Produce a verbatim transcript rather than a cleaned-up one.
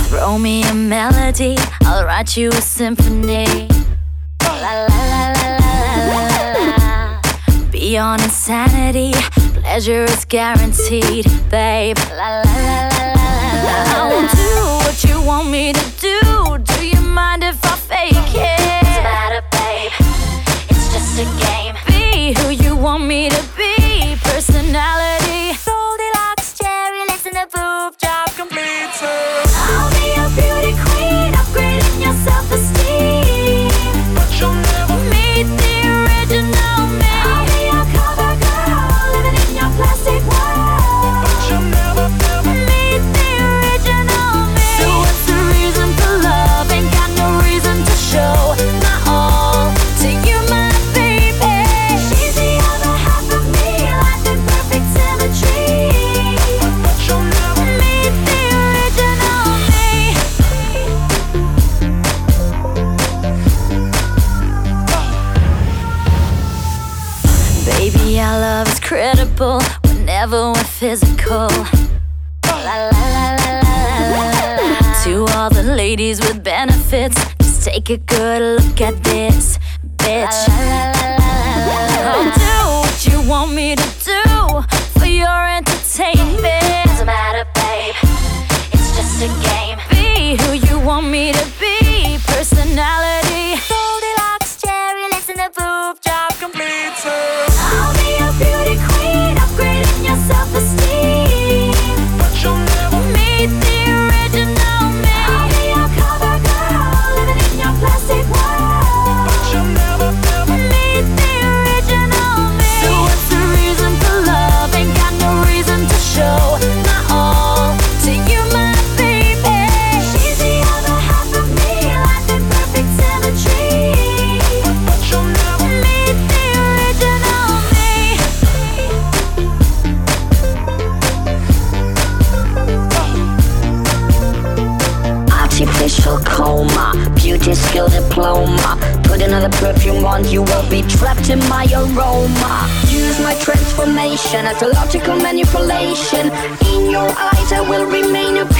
Throw me a melody, I'll write you a symphony. La la la la la la la la. Beyond insanity, pleasure is guaranteed, babe. La la la la la la. I will do what you want me to do. Do you mind if I fake it? What's the matter, babe? It's just a game. Be who you want me to be. Personality. Goldilocks, cherry lips, and a boob job completed. I'll be a beauty queen, upgrading your self-esteem. But you'll never meet the original me. I'll be your cover girl, living in your plastic world. But you'll never, never meet the original me. So what's the reason for love? Ain't got no reason to show my all to you, my baby. She's the other half of me, life in perfect symmetry. But you'll never meet the original me. Baby, our love is credible whenever we're physical. La la la la la la la. To all the ladies with benefits, just take a good look at this, bitch. I'll do what you want me to do for your entertainment. Doesn't matter, babe, it's just a game. Be who you want me to be. Personality. Goldilocks, cherry lips, and a boob job completed. I'll be a beauty queen, upgrading your self-esteem. But you'll never meet the original me. I'll be your cover girl, living in your plastic world. But you'll never, never meet the original me. So what's the reason for love? Ain't got no reason to show my all to you, my baby. She's the other half of me, life in perfect symmetry. But you'll never meet the original me. Artificial coma, beauty skill diploma. Put another perfume on, you will be trapped in my aroma. Use my transformation as a logical manipulation. In your eyes I will remain a